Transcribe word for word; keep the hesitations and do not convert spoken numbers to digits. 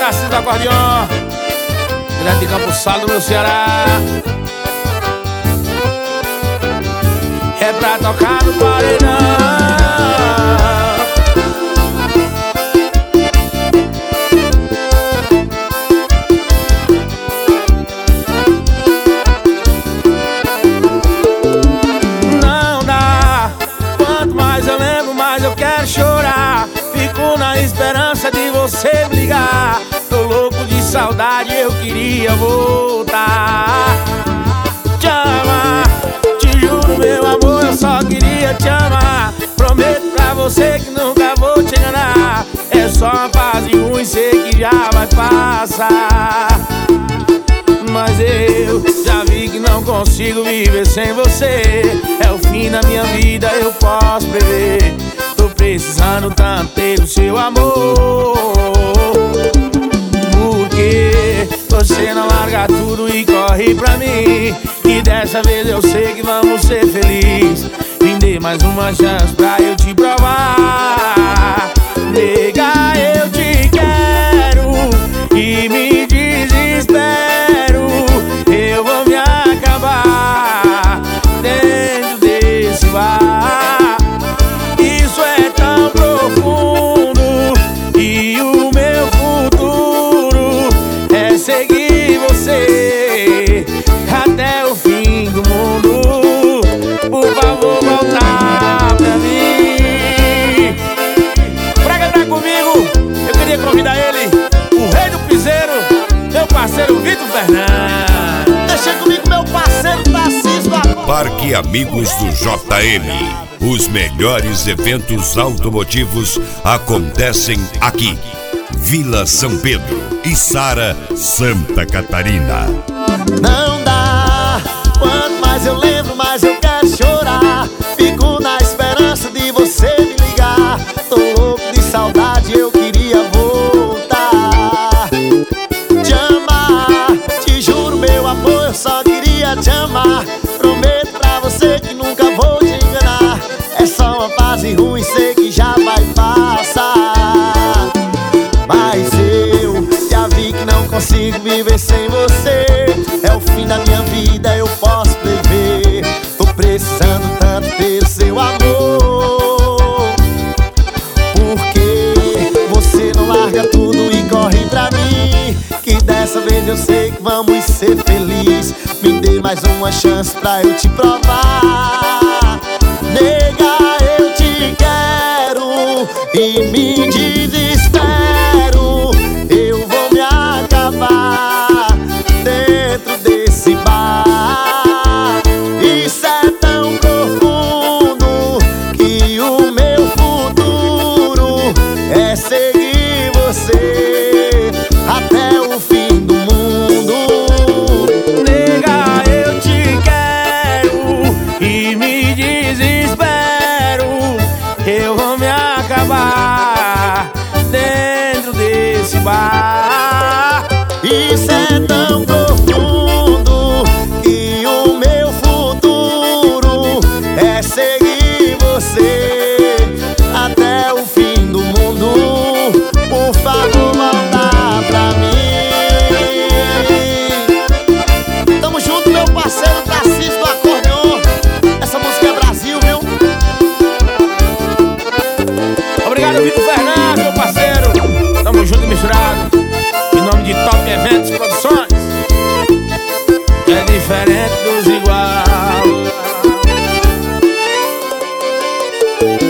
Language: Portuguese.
Tarcísio do Acordeon, direto de Campo Salo, meu Ceará. É pra tocar no paredão. Chorar, fico na esperança de você me ligar. Tô louco de saudade, eu queria voltar. Te amar, te juro meu amor, eu só queria te amar. Prometo pra você que nunca vou te enganar. É só uma fase ruim, sei que já vai passar. Mas eu já vi que não consigo viver sem você. É o fim da minha vida, eu posso prever. Tô precisando tanto ter o seu amor. Porque você não larga tudo e corre pra mim. E dessa vez eu sei que vamos ser felizes. Me dê mais uma chance pra eu te provar. Nega, eu te quero e me desespero. Eu vou me acabar dentro desse bar. Isso é tão profundo e o meu futuro é seguir você até o fim do mundo. Por favor, voltar pra mim. Pra cantar comigo, eu queria convidar ele, o rei do piseiro, meu parceiro Vitor Fernandes. Deixa comigo meu parceiro Tarcísio do Acordeon. Parque Amigos do J M. Os melhores eventos automotivos acontecem aqui. Vila São Pedro, Içara, Santa Catarina. Não dá, quanto mais eu lembro, mais eu quero chorar. Fico na esperança de você me ligar. Tô louco de saudade, eu queria voltar. Te amar, te juro meu amor, eu só queria te amar. Prometo pra você que nunca vou te enganar. É só uma fase ruim, sei que já vai passar. Mas eu já vi que não consigo viver sem você. É o fim da minha vida, eu posso prever. Tô precisando tanto ter o seu amor. Porque você não larga tudo e corre pra mim. Que dessa vez eu sei que vamos ser felizes. Me dê mais uma chance pra eu te provar. Nega, eu te quero e me desespero. Eu vou me acabar dentro desse bar. Isso é tão profundo que o meu futuro é seguir você até o fim do mundo. Nega, eu te quero e me desespero. Eu vou me acabar dentro desse bar. Isso é tão profundo que o meu futuro é seguir você até o fim do mundo. Por favor, volta pra mim. Tamo junto, meu parceiro Tarcísio do Acordeon. Essa música é Brasil, viu? Obrigado, Vitor Fernandes, meu parceiro. Tamo junto e misturado. Em nome de Top Eventos Produções. É diferente dos igual.